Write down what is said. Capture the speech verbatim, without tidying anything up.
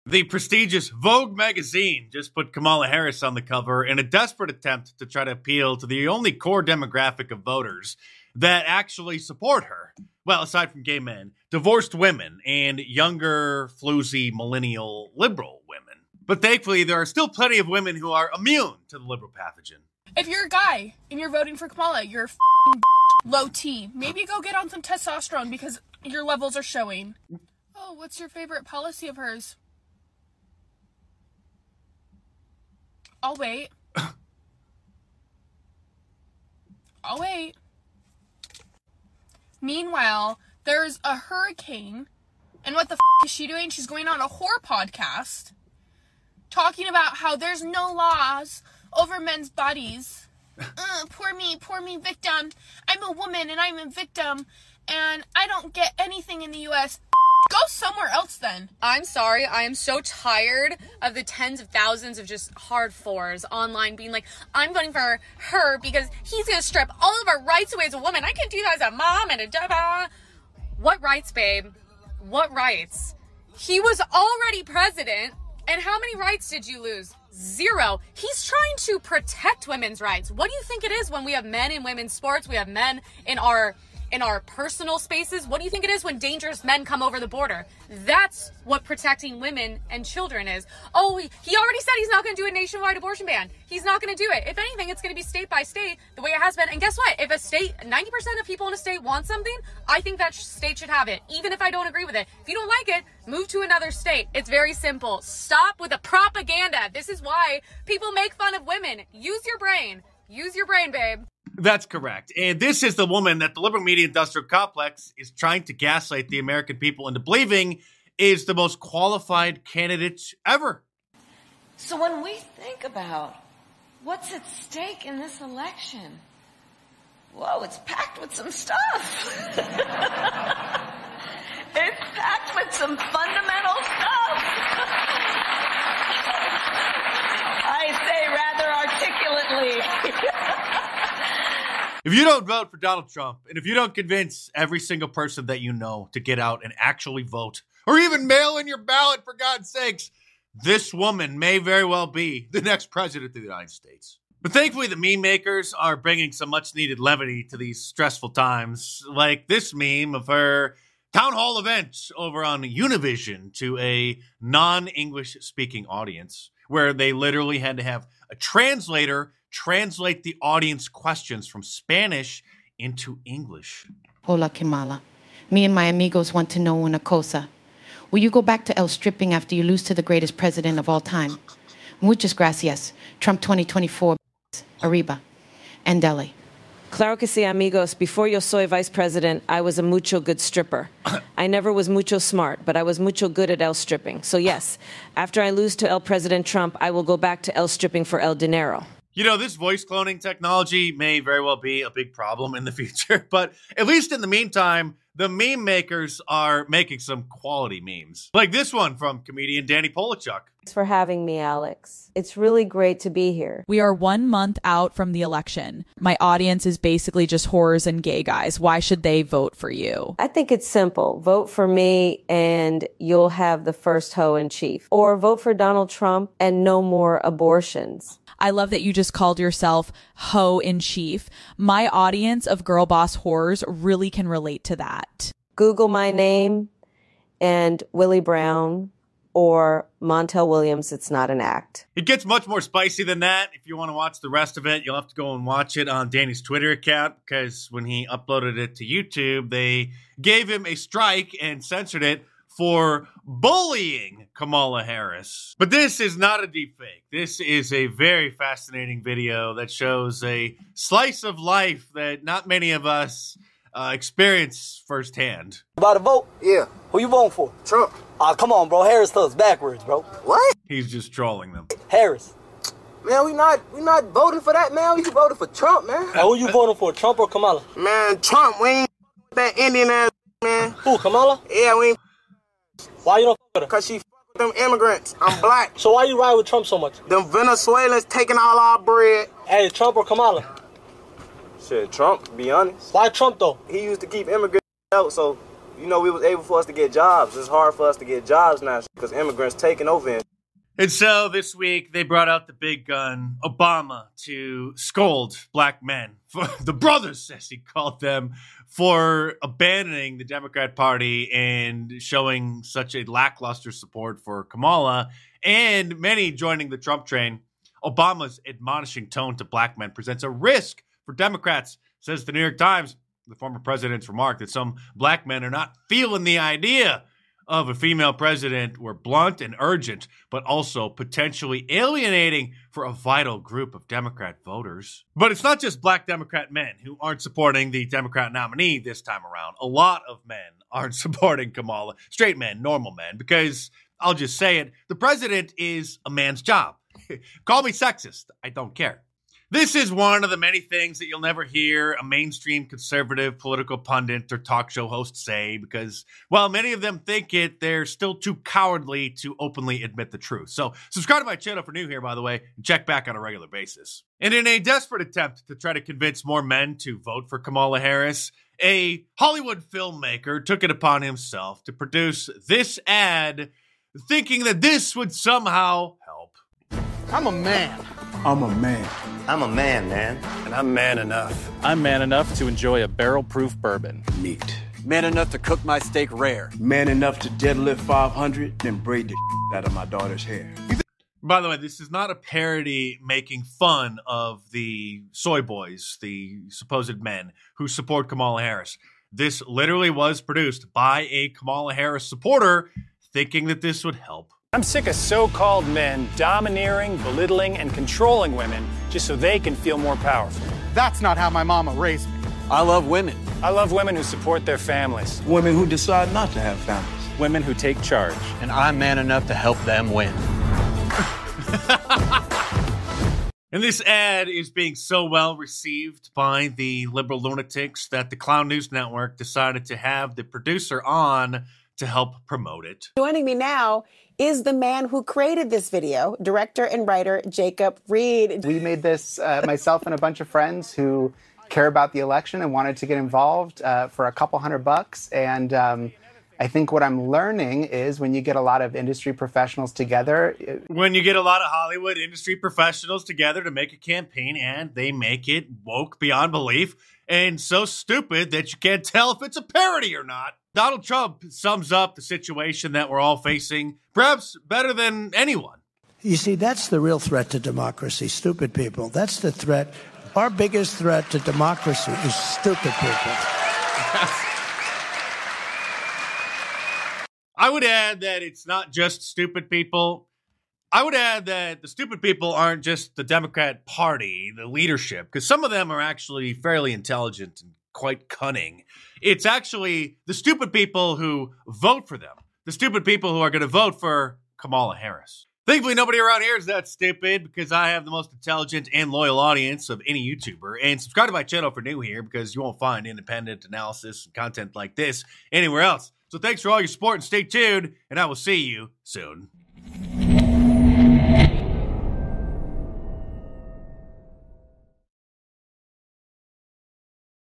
The prestigious Vogue magazine just put Kamala Harris on the cover in a desperate attempt to try to appeal to the only core demographic of voters that actually support her. Well, aside from gay men, divorced women, and younger, floozy, millennial, liberal women. But thankfully, there are still plenty of women who are immune to the liberal pathogen. If you're a guy and you're voting for Kamala, you're f***ing low T. Maybe go get on some testosterone because your levels are showing. Oh, what's your favorite policy of hers? I'll wait. I'll wait. Meanwhile, there's a hurricane, and what the f*** is she doing? She's going on a horror podcast, talking about how there's no laws over men's bodies. Uh, poor me, poor me, victim. I'm a woman, and I'm a victim, and I don't get anything in the U S Go somewhere else then. I'm sorry. I am so tired of the tens of thousands of just hard fours online being like, I'm voting for her because he's going to strip all of our rights away as a woman. I can do that as a mom and a da. What rights, babe? What rights? He was already president. And how many rights did you lose? Zero. He's trying to protect women's rights. What do you think it is when we have men in women's sports? We have men in our in our personal spaces. What do you think it is when dangerous men come over the border? That's what protecting women and children is. Oh, he already said he's not going to do a nationwide abortion ban. He's not going to do it. If anything, it's going to be state by state the way it has been. And guess what? If a state, ninety percent of people in a state want something, I think that state should have it, even if I don't agree with it. If you don't like it, move to another state. It's very simple. Stop with the propaganda. This is why people make fun of women. Use your brain. Use your brain, babe. That's correct. And this is the woman that the liberal media industrial complex is trying to gaslight the American people into believing is the most qualified candidate ever. So when we think about what's at stake in this election, whoa, it's packed with some stuff. It's packed with some fundamental stuff. I say rather articulately. If you don't vote for Donald Trump, and if you don't convince every single person that you know to get out and actually vote, or even mail in your ballot, for God's sakes, this woman may very well be the next president of the United States. But thankfully, the meme makers are bringing some much-needed levity to these stressful times, like this meme of her town hall event over on Univision to a non-English speaking audience, where they literally had to have a translator translate the audience questions from Spanish into English. Hola, Kamala. Me and my amigos want to know una cosa. Will you go back to El Stripping after you lose to the greatest president of all time? Muchas gracias. Trump twenty twenty-four. Arriba. Andele. Claro que sí, amigos. Before yo soy vice president, I was a mucho good stripper. I never was mucho smart, but I was mucho good at El Stripping. So yes, after I lose to El President Trump, I will go back to El Stripping for El Dinero. You know, this voice cloning technology may very well be a big problem in the future, but at least in the meantime, the meme makers are making some quality memes. Like this one from comedian Danny Polachuk. Thanks for having me, Alex. It's really great to be here. We are one month out from the election. My audience is basically just whores and gay guys. Why should they vote for you? I think it's simple. Vote for me and you'll have the first hoe in chief. Or vote for Donald Trump and no more abortions. I love that you just called yourself hoe in chief. My audience of girl boss whores really can relate to that. Google my name and Willie Brown or Montel Williams. It's not an act. It gets much more spicy than that. If you want to watch the rest of it, you'll have to go and watch it on Danny's Twitter account, because when he uploaded it to YouTube, they gave him a strike and censored it for bullying Kamala Harris. But this is not a deepfake. This is a very fascinating video that shows a slice of life that not many of us uh, experience firsthand. About to vote? Yeah. Who you voting for? Trump. Ah, uh, come on, bro. Harris does backwards, bro. What? He's just trolling them. Harris. Man, we not we not voting for that, man. We voting for Trump, man. Now, who you voting for, Trump or Kamala? Man, Trump. We ain't that Indian ass, man. Who, Kamala? Yeah, we ain't. Why you don't fuck with her? Because she f with them immigrants. I'm black. So why you ride with Trump so much? Them Venezuelans taking all our bread. Hey, Trump or Kamala? Shit, Trump, to be honest. Why Trump, though? He used to keep immigrants out, so you know, we was able for us to get jobs. It's hard for us to get jobs now because immigrants taking over. And so this week they brought out the big gun, Obama, to scold black men, for the brothers, as he called them, for abandoning the Democrat Party and showing such a lackluster support for Kamala, and many joining the Trump train. Obama's admonishing tone to black men presents a risk for Democrats, says the New York Times. The former president's remarked that some black men are not feeling the idea of a female president were blunt and urgent, but also potentially alienating for a vital group of Democrat voters. But it's not just black Democrat men who aren't supporting the Democrat nominee this time around. A lot of men aren't supporting Kamala. Straight men, normal men, because I'll just say it, the president is a man's job. Call me sexist. I don't care. This is one of the many things that you'll never hear a mainstream conservative political pundit or talk show host say because, while many of them think it, they're still too cowardly to openly admit the truth. So subscribe to my channel for new here, by the way, and check back on a regular basis. And in a desperate attempt to try to convince more men to vote for Kamala Harris, a Hollywood filmmaker took it upon himself to produce this ad, thinking that this would somehow help. I'm a man. I'm a man. I'm a man, man. And I'm man enough. I'm man enough to enjoy a barrel-proof bourbon. Neat. Man enough to cook my steak rare. Man enough to deadlift five hundred, then braid the out of my daughter's hair. By the way, this is not a parody making fun of the soy boys, the supposed men who support Kamala Harris. This literally was produced by a Kamala Harris supporter thinking that this would help. I'm sick of so-called men domineering, belittling, and controlling women just so they can feel more powerful. That's not how my mama raised me. I love women. I love women who support their families. Women who decide not to have families. Women who take charge. And I'm man enough to help them win. And this ad is being so well received by the liberal lunatics that the Clown News Network decided to have the producer on to help promote it. Joining me now is the man who created this video, director and writer Jacob Reed. We made this, uh, myself and a bunch of friends who care about the election and wanted to get involved uh, for a couple hundred bucks. And um, I think what I'm learning is when you get a lot of industry professionals together. It- when you get a lot of Hollywood industry professionals together to make a campaign and they make it woke beyond belief and so stupid that you can't tell if it's a parody or not. Donald Trump sums up the situation that we're all facing perhaps better than anyone. You see, that's the real threat to democracy, stupid people. That's the threat. Our biggest threat to democracy is stupid people. I would add that it's not just stupid people. I would add that the stupid people aren't just the Democrat Party, the leadership, because some of them are actually fairly intelligent and quite cunning. It's actually the stupid people who vote for them. The stupid people who are going to vote for Kamala Harris. Thankfully, nobody around here is that stupid because I have the most intelligent and loyal audience of any YouTuber. And subscribe to my channel for new here because you won't find independent analysis and content like this anywhere else. So thanks for all your support and stay tuned, and I will see you soon.